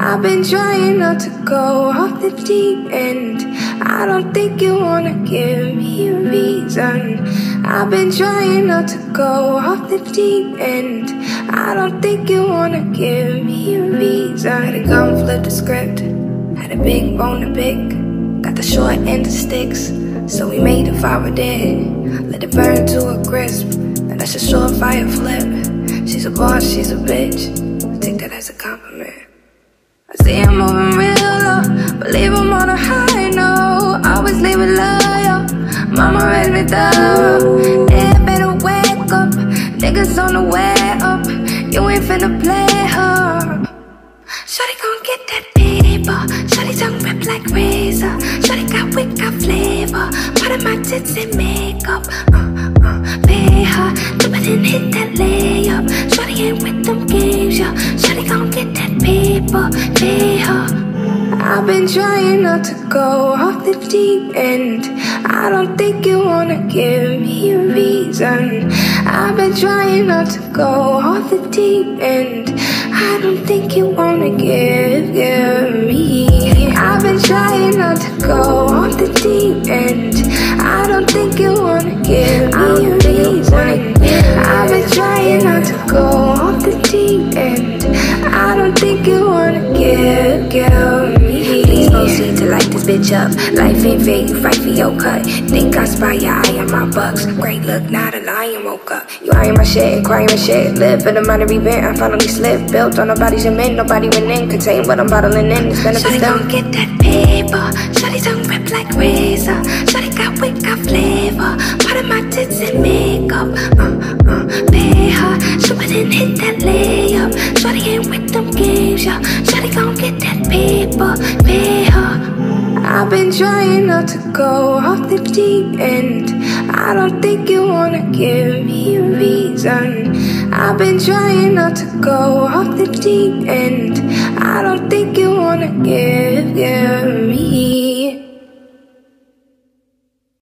I've been trying not to go off the deep end. I don't think you wanna give me a reason. I've been trying not to go off the deep end. I don't think you wanna give me a reason. Had to come flip the script, had a big bone to pick. Got the short end of sticks, so we made the fire dead. Let it burn to a crisp, and that's a surefire flip. She's a boss, she's a bitch, I take that as a compliment. I see I'm moving real low, believe I'm on a high note. Always leave it loyal, mama raised me thorough. Yeah, better wake up, niggas on the way up. You ain't finna play her. Shawty gon' get that paper, shawty tongue rip like razor. Shawty got wit, got flavor, part of my tits and makeup. Pay her, dip it and hit that layup. Shawty ain't with them games, yo. Shawty gon' get that paper, pay her. I've been trying not to go off the deep end. I don't think you wanna give me a reason. I've been trying not to go off the deep end. I don't think you wanna give me. I've been trying not to go off the deep end. I don't think you wanna give me a reason. I've been trying not to go off the deep end. I don't think you wanna give me. Please proceed to light this bitch up. Life ain't fair, you fight for your cut. Think I spy your eye on my bucks. Great look, not a lion woke up. You eyeing my shit, crying my shit. Live for the minor event, I finally slipped. Built on nobody's cement, nobody went in. Contain what I'm bottling in, it's benefits done. Shawty gon' get that paper, shawty tongue rip like razor. Shawty got wit, got flavor, part of my tits and makeup. Pay her, shoot it and hit that layup. Shawty ain't with them games, yo. Shawty gon' get that paper, pay her. I've been trying not to go off the deep end. I don't think you wanna give me a reason. I've been trying not to go off the deep end. I don't think you wanna give me.